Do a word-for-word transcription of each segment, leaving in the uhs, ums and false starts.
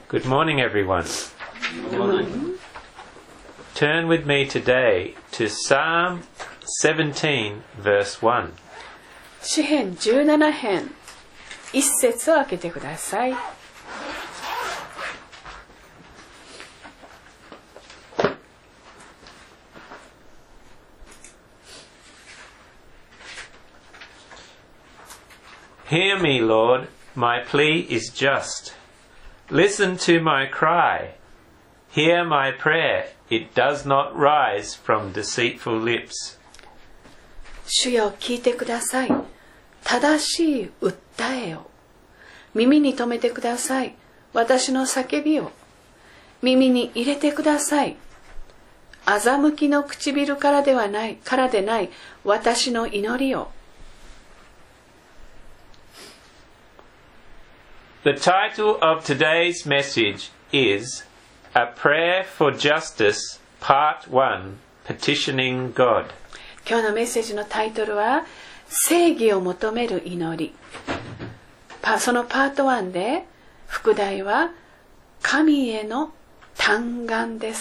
Good morning, everyone. Good morning. Turn with me today to Psalm seventeen, verse one. 詩編じゅうなな編一節を開けてください。 Hear me, Lord, my plea is just. Listen to my cry. Hear my prayer, it does not rise from deceitful lips. 主よ聞いてください。正しい訴えを。耳に留めてください。私の叫びを。耳に入れてください。欺きの唇からではない、からでない私の祈りを。 The title of today's message is A Prayer for Justice, Part one, Petitioning God. 今日のメッセージのタイトルは正義を求める祈り。そのパートワンで副題は神への嘆願です。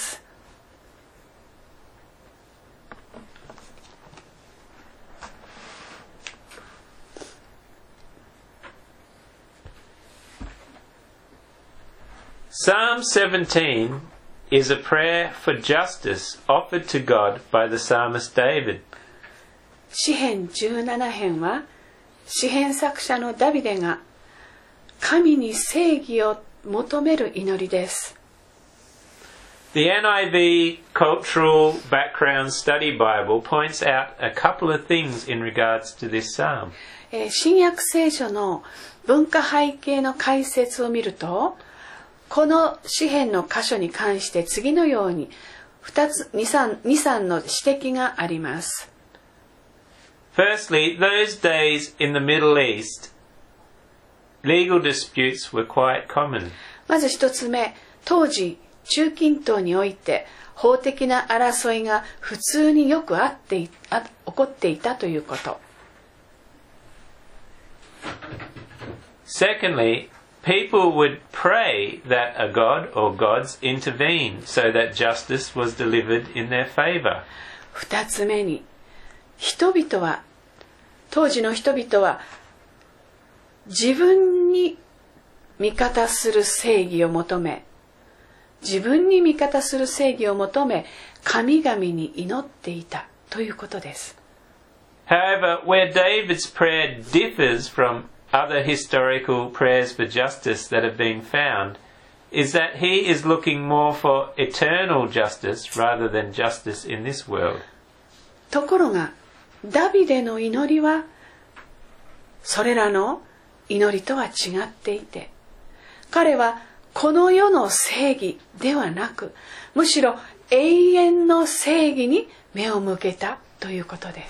Psalm seventeen is a prayer for justice offered to God by the psalmist David. 詩編じゅうなな編は詩編作者のダビデが神に正義を求める祈りです。 The N I V Cultural Background Study Bible points out a couple of things in regards to this psalm. 新約聖書の文化背景の解説を見ると、この詩編の箇所に関して次のようにふたつ、に、さん、に、さんの指摘があります。 Firstly, those days in the Middle East, legal disputes were quite common. まず一つ目、当時中近東において法的な争いが普通によくあっていあ起こっていたということ。 Secondly, people would pray that a god or gods intervene so that justice was delivered in their favor. 二つ目に、人々は、当時の人々は自分に味方する正義を求め、自分に味方する正義を求め、神々に祈っていたということです。 However, where David's prayer differs from other historical prayers for justice that have been found is that he is looking more for eternal justice rather than justice in this world. ところがダビデの祈りはそれらの祈りとは違っていて、彼はこの世の正義ではなく、むしろ永遠の正義に目を向けたということです。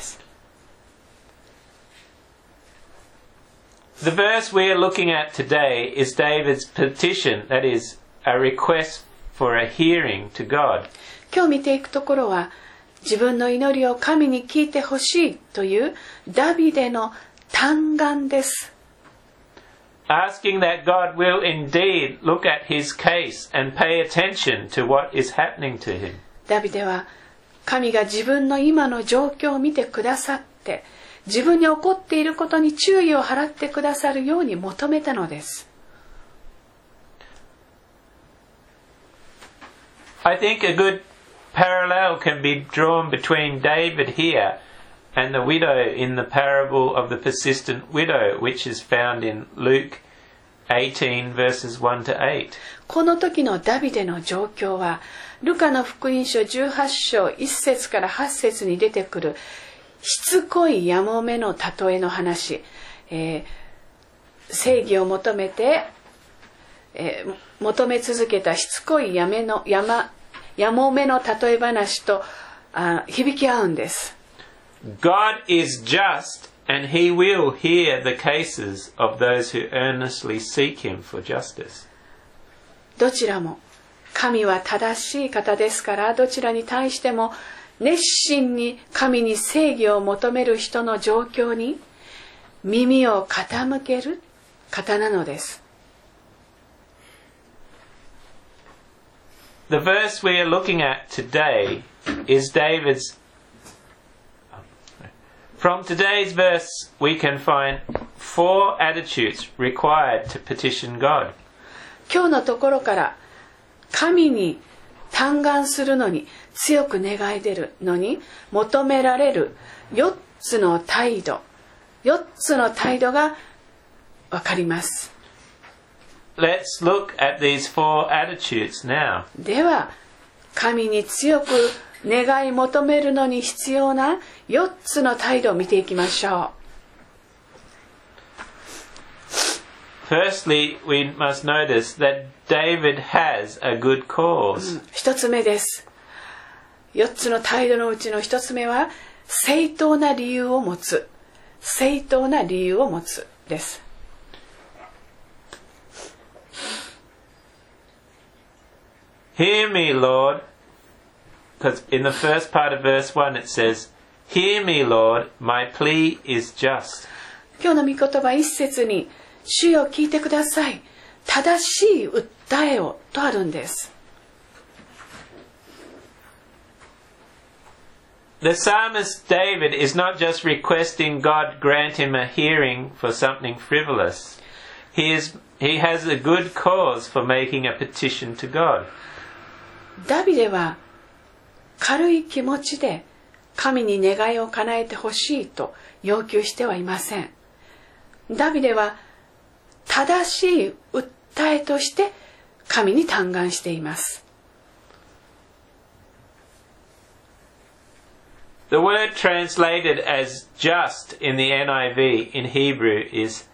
The verse we are looking at today is David's petition, that is, a request for a hearing to God. 今日見ていくところは、自分の祈りを神に聞いてほしいというダビデの嘆願です。 Asking that God will indeed look at his case and pay attention to what is happening to him. ダビデは神が自分の今の状況を見てくださって、自分に起こっていることに注意を払ってくださるように求めたのです。 I think a good parallel can be drawn between David here and the widow in the parable of the persistent widow, which is found in Luke eighteen verses one to eight. この時のダビデの状況は、ルカの福音書じゅうはち章いち節からはち節に出てくるしつこいやもめの例えの話、えー、正義を求めて、えー、求め続けたしつこいやめのやまやもめの例え話とあ響き合うんです。 God is just and he will hear the cases of those who earnestly seek him for justice. どちらも神は正しい方ですから、どちらに対しても熱心に神に正義を求める人の状況に耳を傾ける方なのです。 The verse we are looking at today is David's. From today's verse, we can find four attitudes required to petition God. 今日のところから神に嘆願するのに、強く願い出るのに求められるよっつの態度、よっつの態度がわかります。 Let's look at these four attitudes now. では、神に強く願い求めるのに必要なよっつの態度を見ていきましょう。Firstly, we must notice that David has a good cause. 一つ目です。四つの態度のうちの一つ目は、正当な理由を持つ。正当な理由を持つです。 Hear me, Lord, because in the first part of verse one it says, Hear me, Lord, my plea is just. 今日の御言葉一節に、主よ聞いてください。正しい訴えをとあるんです。 The psalmist David is not just requesting God grant him a hearing for something frivolous. He is, he has a good cause for making a petition to God. ダビデは軽い気持ちで神に願いを叶えてほしいと要求してはいません。ダビデは正しい訴えとして神に嘆願しています。 The word translated as just in the N I V in Hebrew is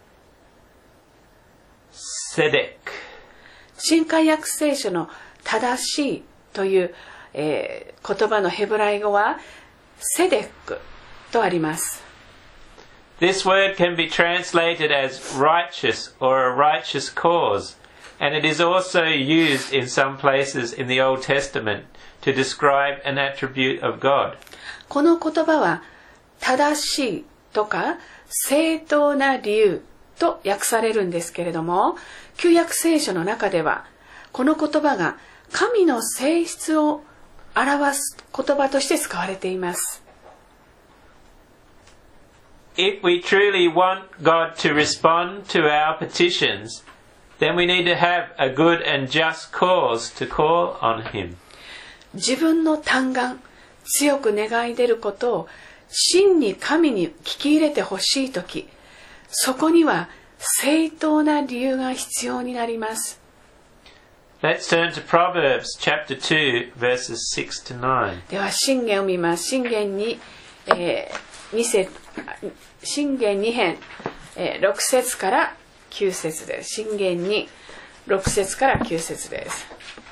tzedek. 新海訳聖書の正しいという、えー、言葉のヘブライ語はセデックとあります。 This word can be translated as righteous or a righteous cause, and it is also used in some places in the Old Testament to describe an attribute of God. この言葉は正しいとか正当な理由と訳されるんですけれども、旧約聖書の中ではこの言葉が神の性質を表す言葉として使われています。 If we truly want God to respond to our petitions, then we need to have a good and just cause to call on Him. 自分の嘆願、強く願い出ることを真に神に聞き入れてほしいとき、そこには正当な理由が必要になります。 Let's turn to Proverbs chapter two, verses six to nine. では箴言を見ます。箴言に、えー、に節、箴言に編、えー、ろく節からきゅう節です。箴言にろく節からきゅう節です。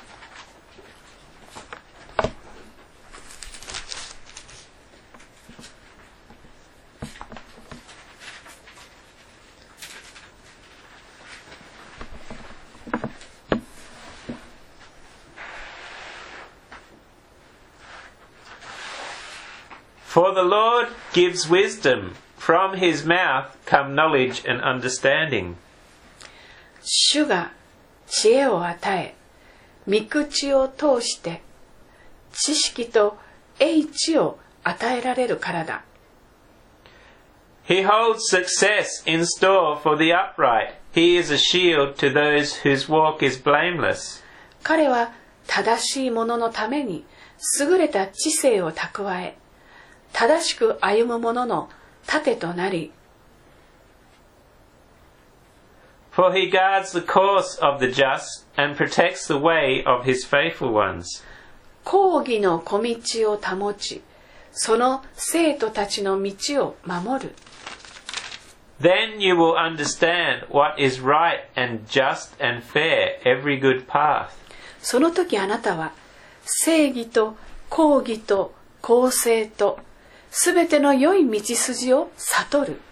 For the Lord gives wisdom, from his mouth come knowledge and understanding. 主が知恵を与え、御口を通して知識と英知を与えられるからだ。 He holds success in store for the upright. He is a shield to those whose walk is blameless. 彼は正しい者のために優れた知性を蓄え、正しく歩む者の盾となり、 For he guards the course of the just and protects the way of his faithful ones. 公義の小道を保ち、その生徒たちの道を守る。 Then you will understand what is right and just and fair, every good path. その時あなたは正義と公義と公正とすべての良い道筋を悟る。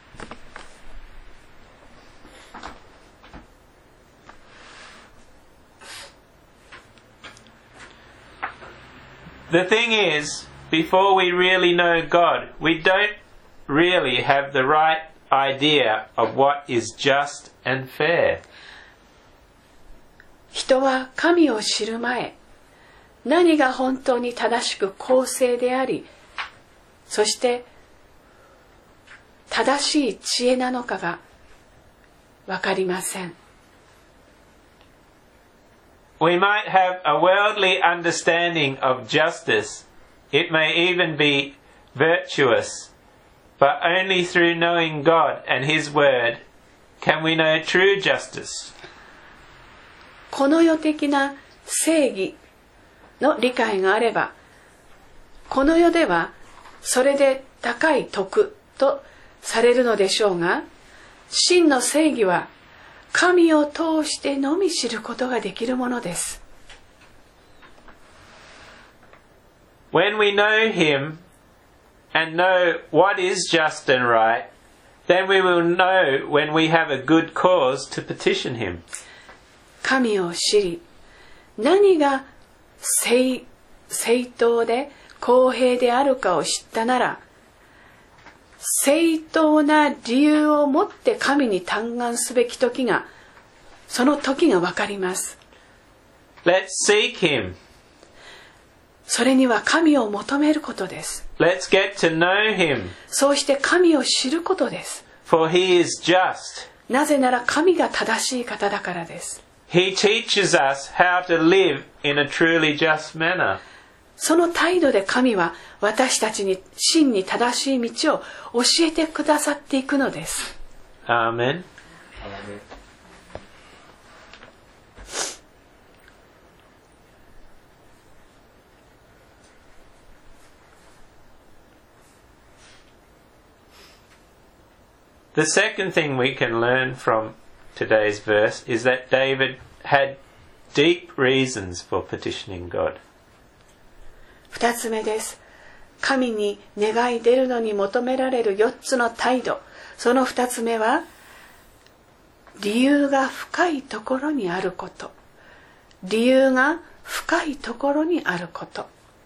The thing is, before we really know God, we don't really have the right idea of what is just and fair. 人は神を知る前、 何が本当に正しく公正であり、そして正しい知恵なのかがわかりません。 We might have a worldly understanding of justice. It may even be virtuous. But only through knowing God and His Word can we know true justice. この世的な正義の理解があれば、この世ではそれで高い徳とされるのでしょうが、真の正義は神を通してのみ知ることができるものです。 When we know Him and know what is just and right, then we will know when we have a good cause to petition Him. 神を知り、何が 正, 正当で公平であるかを知ったなら、正当な理由を持って神に嘆願すべき時が、その時がわかります。 Let's seek Him. それには神を求めることです。 Let's get to know Him. そうして神を知ることです。 For He is just. なぜなら神が正しい方だからです。 He teaches us how to live in a truly just manner. その態度で神は私たちに真に正しい道を教えてくださっていくのです。 Amen. The second thing we can learn from today's verse is that David had deep reasons for petitioning God. 二つ目です。神に願い出るのに求められる四つの態度。その二つ目は、理由が深いところにあること。理由が深いところにあること。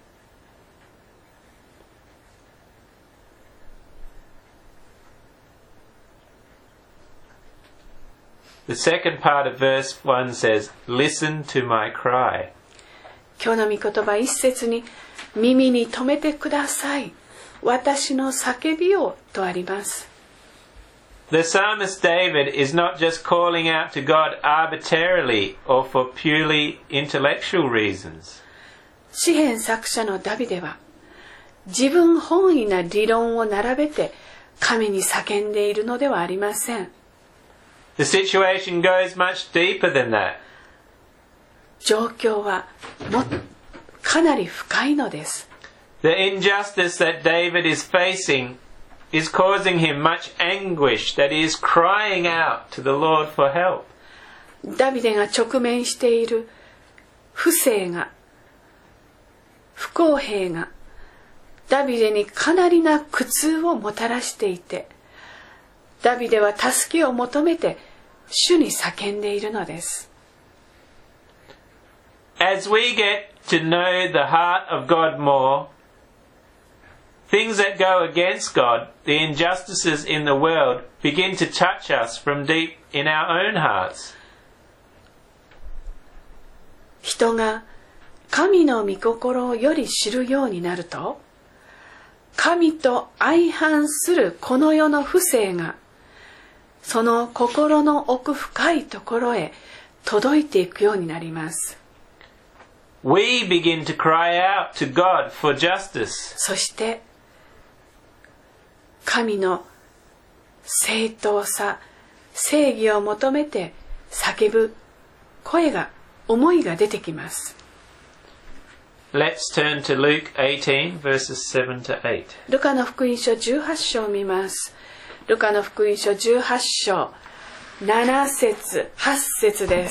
The second part of verse one says, Listen to my cry. 今日の御言葉一節に、耳に留めてください。私の叫びをとあります。 The psalmist David is not just calling out to God arbitrarily or for purely intellectual reasons. 詩編作者のダビデは、自分本位な理論を並べて神に叫んでいるのではありません。 The situation goes much deeper than that. 状況はもかなり深いのです。 The injustice that David is facing is causing him much anguish that he is crying out to the Lord for help. ダビデが直面している不正が、不公平が、ダビデにかなりな苦痛をもたらしていて、ダビデは助けを求めて主に叫んでいるのです。 As we get to know the heart of God more, things that go against God, the injustices in the world, begin to touch us from deep in our own hearts. 人が神の御心をより知るようになると、神と相反するこの世の不正が、その心の奥深いところへ届いていくようになります。 We begin to cry out to God for justice. そして神の正当さ、正義を求めて叫ぶ声が、思いが出てきます。 Let's turn to Luke eighteen, verses seven to eight. ルカの福音書じゅうはち章を見ます。ルカの福音書じゅうはち章、なな節、はち節です。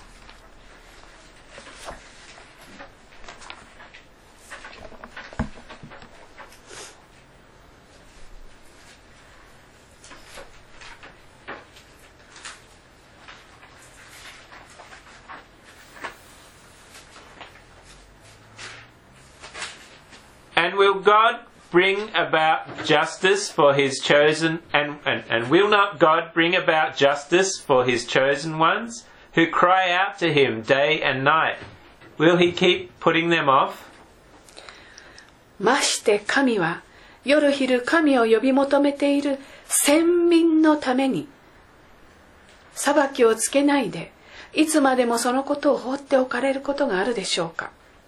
And will God bring about justice for his chosen and, and, and will not God bring about justice for his chosen ones who cry out to him day and night? will he keep putting them off? まして神は夜昼神を呼び求めている先民のために裁きをつけないでいつまでもそのことを放っておかれることがあるでしょうか。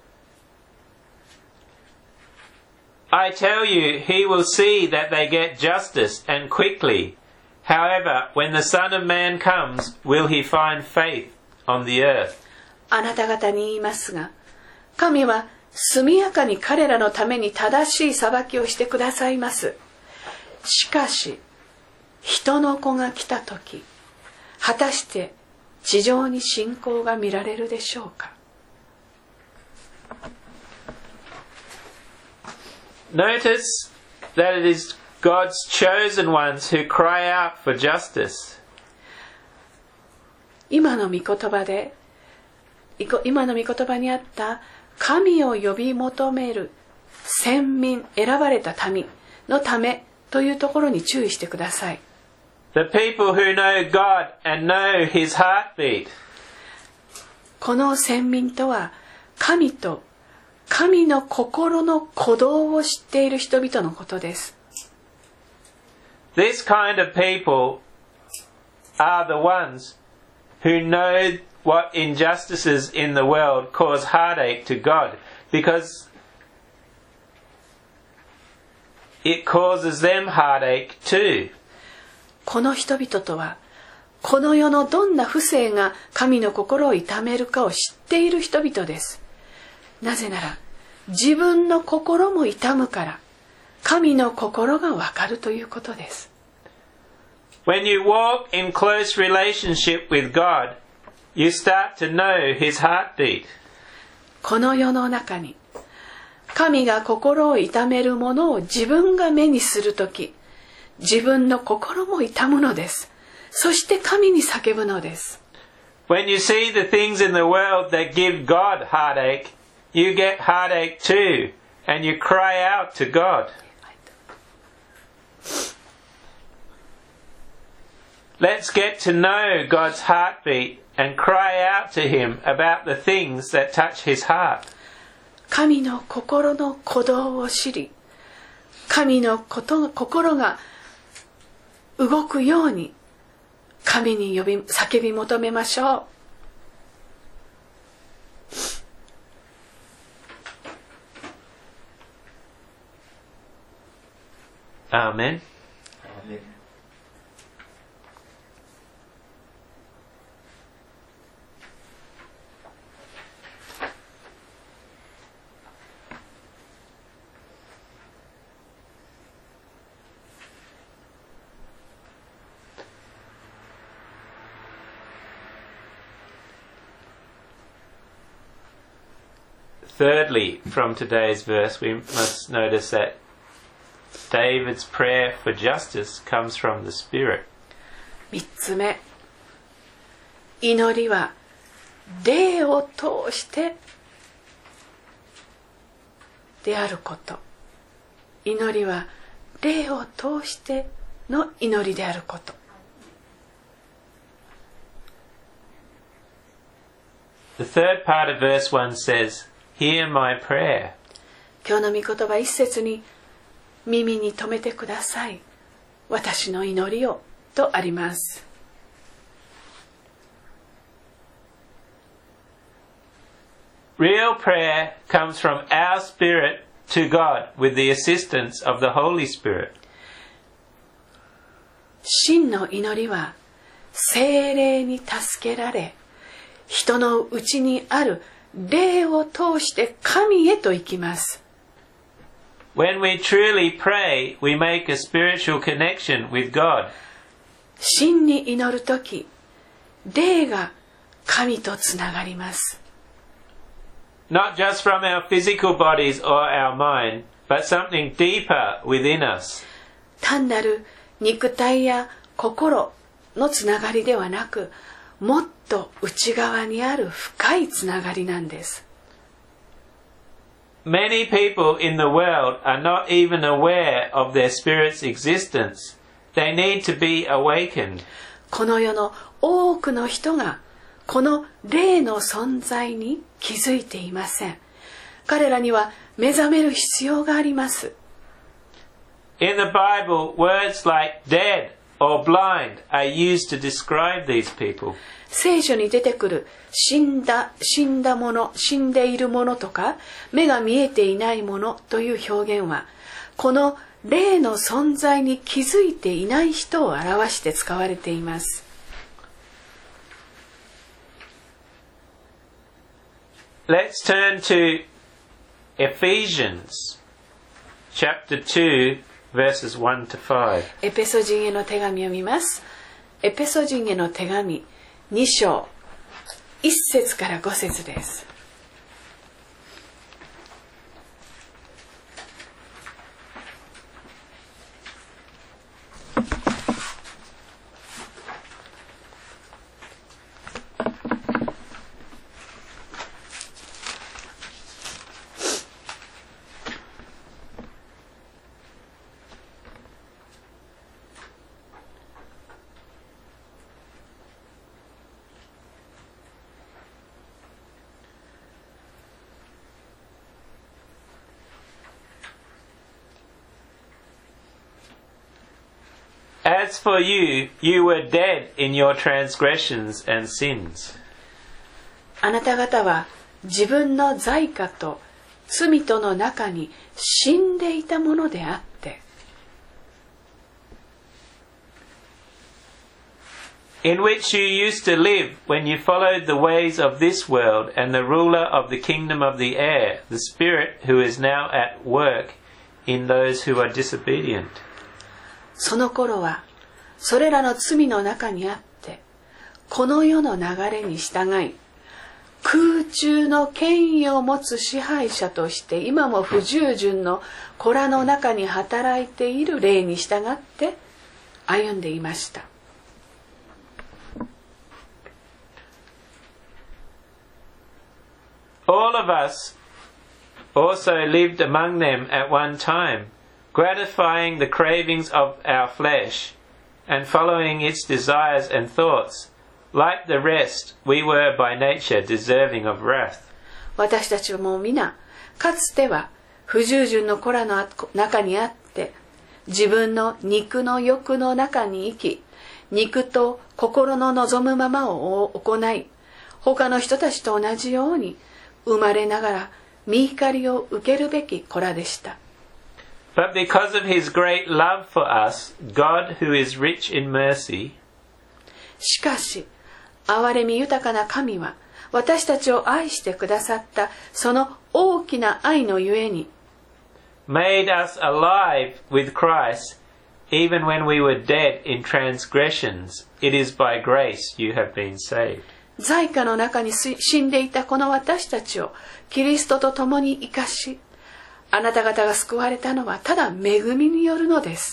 I tell you, he will see that they get justice and quickly. However, when the Son of Man comes, will he find faith on the earth? あなた方に言いますが、神は速やかに彼らのために正しい裁きをしてくださいます。しかし、人の子が来たとき、果たして地上に信仰が見られるでしょうか。 Notice that it is God's chosen ones who cry out for justice. 今の御言葉で、今の御言葉にあった神を呼び求める先民、選ばれた民のためというところに注意してください。 The people who know God and know His heartbeat. この先民とは神と神の心の鼓動を知っている人々のことです。 This kind of people are the ones who know what injustices in the world cause heartache to God, because it causes them heartache too. この人々とは、この世のどんな不正が神の心を痛めるかを知っている人々です。なぜなら、自分の心も痛むから、神の心がわかるということです。 When you walk in close relationship with God, you start to know His heartbeat. この世の中に、神が心を痛めるものを自分が目にするとき、自分の心も痛むのです。そして神に叫ぶのです。 When you see the things in the world that give God heartache, you get heartache too, and you cry out to God. Let's get to know God's heartbeat and cry out to Him about the things that touch His heart. 神の心の鼓動を知り、神のこと心が動くように神に呼び叫び求めましょう。 Amen. Amen. Thirdly, from today's verse, we must notice that David's prayer for justice comes from the Spirit. 三つ目、祈りは霊を通してであること。祈りは霊を通しての祈りであること。 The third part of verse one says, Hear my prayer. 今日の御言葉一節に、耳に留めてください。私の祈りをとあります。 Real prayer comes from our spirit to God with the assistance of the Holy Spirit. 真の祈りは聖霊に助けられ、人のうちにある霊を通して神へと行きます。 When we truly pray, we make a spiritual connection with God. 真に祈るとき、霊が神とつながります。 Not just from our physical bodies or our mind, but something deeper within us. 単なる肉体や心のつながりではなく、もっと内側にある深いつながりなんです。 Many people in the world are not even aware of their spirit's existence. They need to be awakened. この世の多くの人がこの霊の存在に気づいていません。彼らには目覚める必要があります。 In the Bible, words like dead or blind are used to describe these people. 聖書に出てくる死んだ、死んだもの、死んでいるものとか、目が見えていないものという表現は、この霊の存在に気づいていない人を表して使われています。 Let's turn to Ephesians chapter two, verses one to five. エペソ人への手紙を見ます。エペソ人への手紙に章いっ節からご節です。 As for you, you were dead in your transgressions and sins. あなた方は自分の罪過と罪との中に死んでいたものであって、 in which you used to live when you followed the ways of this world and the ruler of the kingdom of the air, the Spirit who is now at work in those who are disobedient. その頃はそれらの罪の中にあって、この世の流れに従い、空中の権威を持つ支配者として今も不従順の子らの中に働いている霊に従って歩んでいました。 All of us also lived among them at one time, gratifying the cravings of our flesh and following its desires and thoughts. Like the rest, we were by nature deserving of wrath. 私たちはもう皆、かつては不従順の子らの中にあって、自分の肉の欲の中に生き、肉と心の望むままを行い、他の人たちと同じように、生まれながら御怒りを受けるべき子らでした。 But because of his great love for us, God, who is rich in mercy, しかし、憐れみ豊かな神は、私たちを愛してくださったその大きな愛のゆえに、 made us alive with Christ, even when we were dead in transgressions. It is by grace you have been saved. 罪過の中に死んでいたこの私たちをキリストと共に生かし、あなた方が救われたのはただ恵みによるのです。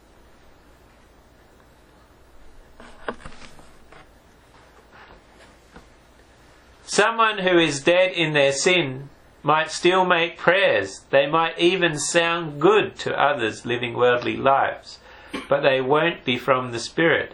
Someone who is dead in their sin might still make prayers. They might even sound good to others living worldly lives, but they won't be from the Spirit.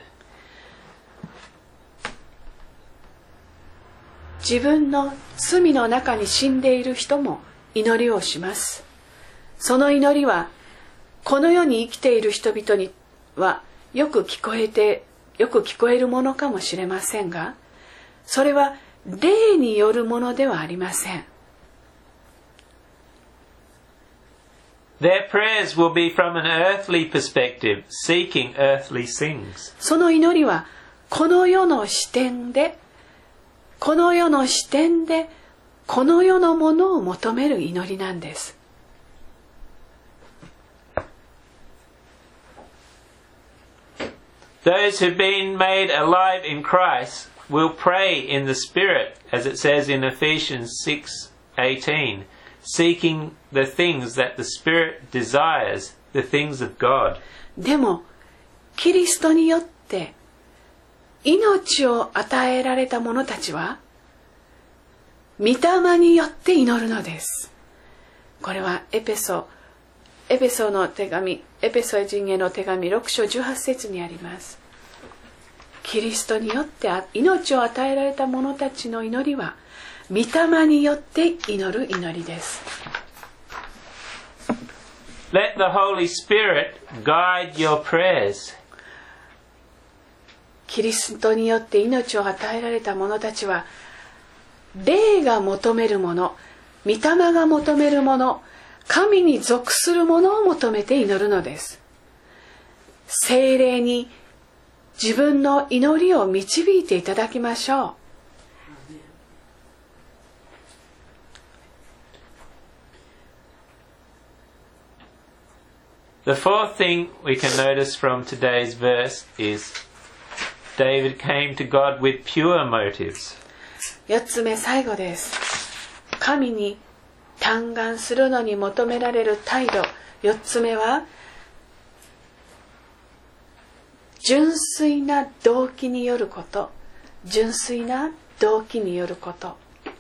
自分の罪の中に死んでいる人も祈りをします。その祈りはこの世に生きている人々にはよく聞こえてよく聞こえるものかもしれませんが、それは霊によるものではありません。 Their prayers will be from an earthly perspective, seeking earthly things. その祈りはこの世の視点でこの世の視点でこの世のものを求める祈りなんです。 Those who've been made alive in Christ will pray in the Spirit, as it says in Ephesians six eighteen, seeking the things that the Spirit desires, the things of God. でもキリストによって命を与えられた者たちは御霊によって祈るのです。これはエペソエペソの手紙エペソ人への手紙ろく章じゅうはち節にあります。 キリストによって命を与えられた者たちの祈りは御霊によって祈る祈りです。 Let the Holy Spirit guide your prayers. キリストによって命を与えられた者たちは、霊が求めるもの、御霊が求めるもの、神に属するものを求めて祈るのです。聖霊に自分の祈りを導いていただきましょう。 The fourth thing we can notice from today's verse is David came to God with pure motives. 四つ目、最後です。神に嘆願するのに求められる態度。四つ目は純粋な動機によること。純粋な動機によること。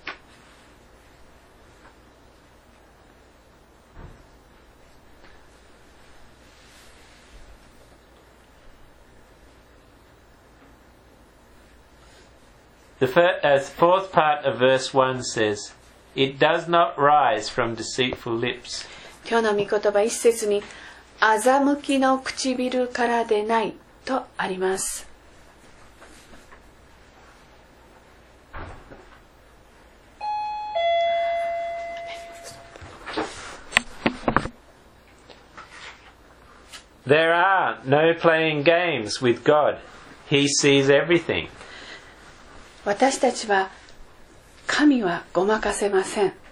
The fourth part of verse one says, It does not rise from deceitful lips. 今日の御言葉一節に、欺きの唇からでないとあります。 There are no playing games with God. He sees everything. 私たちは神はごまかせません。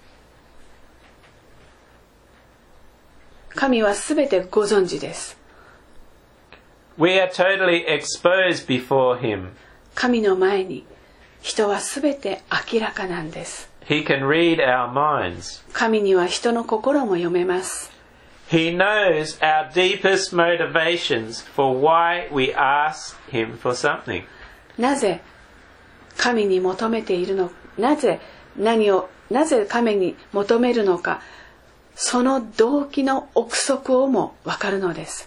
神はすべてご存知です。 We are totally exposed before Him. 神の前に人はすべて明らかなんです。 He can read our minds. 神には人の心も読めます。 He knows our deepest motivations for why we ask Him for something. なぜ神に求めているの、なぜ何を、なぜ神に求めるのか、その動機の奥底をもわかるのです。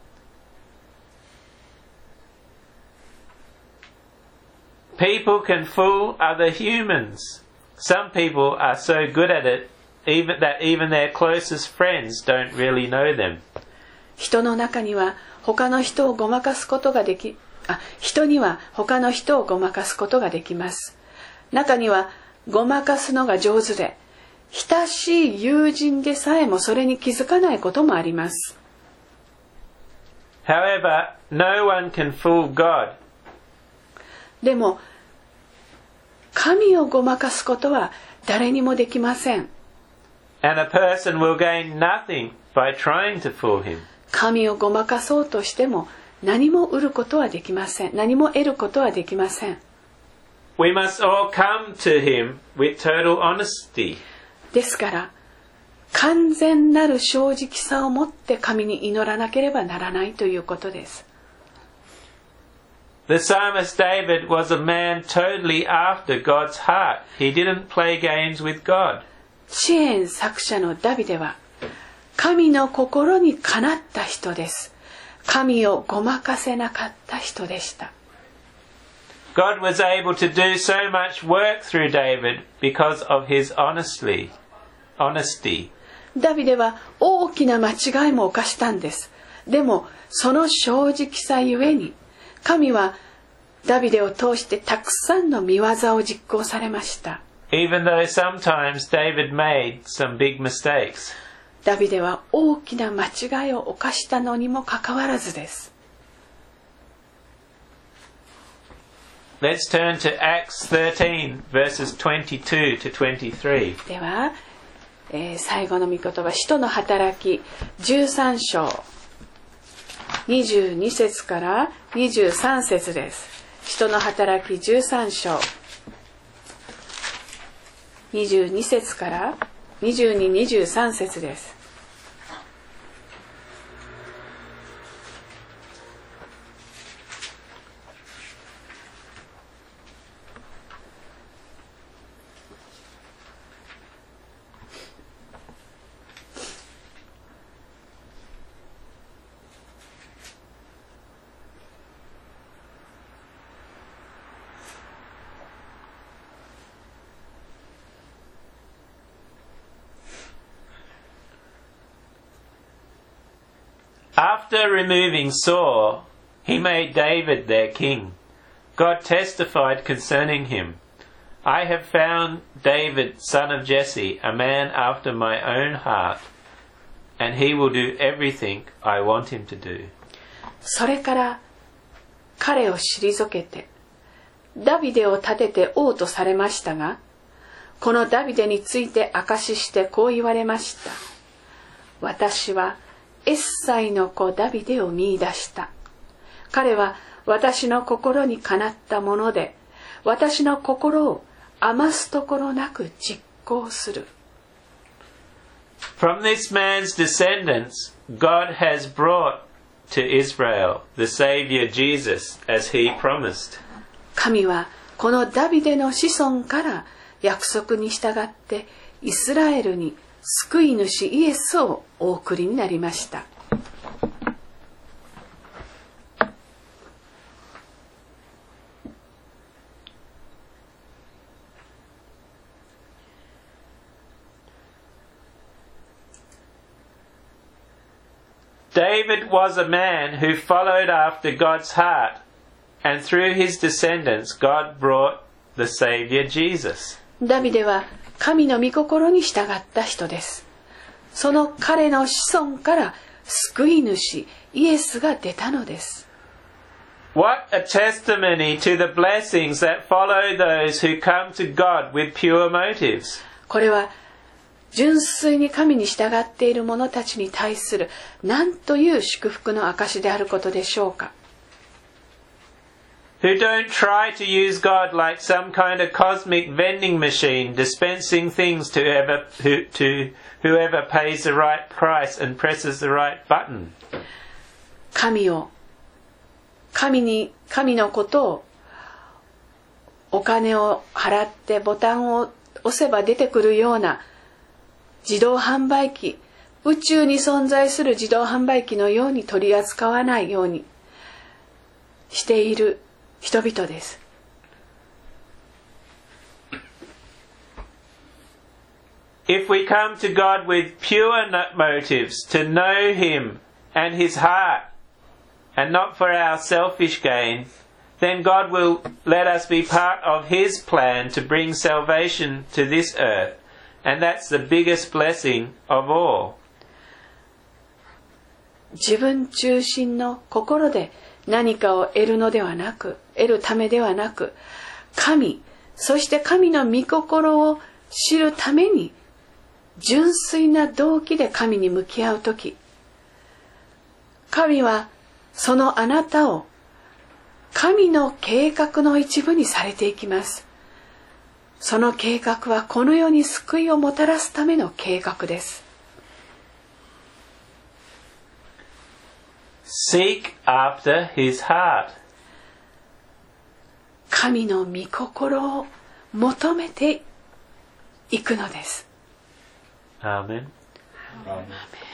People can fool other humans. Some people are so good at it even that even their closest friends don't really know them. 人の中には他の人をごまかすことができあ人には他の人をごまかすことができます。中にはごまかすのが上手で、親しい友人でさえもそれに気づかないこともあります。 However, no one can fool God. でも、神をごまかすことは誰にもできません。 And a person will gain nothing by trying to fool him. 神をごまかそうとしても何も得ることはできません。何も得ることはできません。 We must all come to Him with total honesty. ですから、完全なる正直さを持って神に祈らなければならないということです。 The psalmist David was a man totally after God's heart. He didn't play games with God. 詩篇作者のダビデは、神の心にかなった人です。神をごまかせなかった人でした。 God was able to do so much work through David because of his honesty. Honesty. ダビデは大きな間違いも犯したんです。でもその正直さゆえに、神はダビデを通してたくさんの御業を実行されました。 Even though sometimes David made some big mistakes. ダビデは大きな間違いを犯したのにもかかわらずです。 Let's turn to Acts thirteen, verses twenty-two to twenty-three. では、えー、最後の御言葉、使徒の働きじゅうさん章にじゅうに節からにじゅうさん節です。使徒の働きじゅうさん章にじゅうに節からにじゅうに、にじゅうさん節です。 After removing Saul, he made David their king. God testified concerning him, I have found David, son of Jesse, a man after my own heart, and he will do everything I want him to do. それから彼を退けてダビデを立てて王とされましたが、このダビデについて証ししてこう言われました。私はエッサイの子ダビデを見出した。彼は私の心にかなったもので、私の心を余すところなく実行する。 From this man's descendants, God has brought to Israel the Savior Jesus, as he promised. 神はこのダビデの子孫から約束に従ってイスラエルに救い主イエスをお送りになりました。 David was a man who followed after God's heart, and through his descendants God brought the Savior Jesus. ダビデは神の御心に従った人です。その彼の子孫から救い主イエスが出たのです。 What a testimony to the blessings that follow those who come to God with pure motives. これは純粋に神に従っている者たちに対する何という祝福の証であることでしょうか。 Who don't try to use God like some kind of cosmic vending machine, dispensing things to whoever, who, to whoever pays the right price and presses the right button. 神を、神に、神のことを、お金を払ってボタンを押せば出てくるような自動販売機、宇宙に存在する自動販売機のように取り扱わないようにしている人々です。 If we come to God with pure motives to know Him and His heart, and not for our selfish gain, then God will let us be part of His plan to bring salvation to this earth. And that's the biggest blessing of all. 自分中心の心で何かを得るのではなく、得るためではなく、神、そして神の御心を知るために、純粋な動機で神に向き合うとき、神はそのあなたを神の計画の一部にされていきます。その計画はこの世に救いをもたらすための計画です。 Seek after his heart. 神の御心を求めていくのです。 Amen. Amen.